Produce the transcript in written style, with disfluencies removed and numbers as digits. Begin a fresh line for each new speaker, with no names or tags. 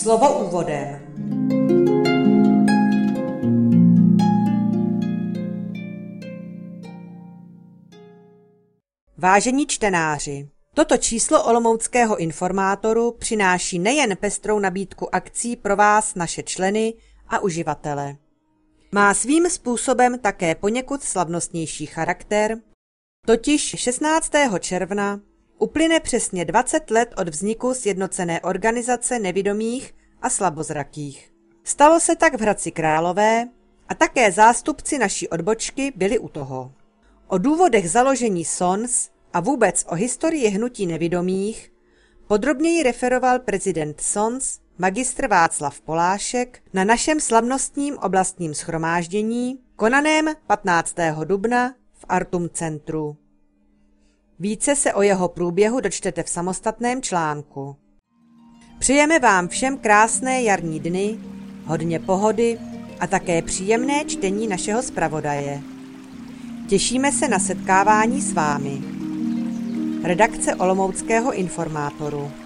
Slovo úvodem. Vážení čtenáři, toto číslo Olomouckého informátoru přináší nejen pestrou nabídku akcí pro vás, naše členy a uživatele. Má svým způsobem také poněkud slavnostnější charakter, totiž 16. června uplyne přesně 20 let od vzniku Sjednocené organizace nevidomých a slabozrakých. Stalo se tak v Hradci Králové a také zástupci naší odbočky byli u toho. O důvodech založení SONS a vůbec o historii hnutí nevidomých podrobněji referoval prezident SONS magistr Václav Polášek na našem slavnostním oblastním shromáždění konaném 15. dubna v Artum centru. Více se o jeho průběhu dočtete v samostatném článku. Přejeme vám všem krásné jarní dny, hodně pohody a také příjemné čtení našeho zpravodaje. Těšíme se na setkávání s vámi. Redakce Olomouckého informátoru.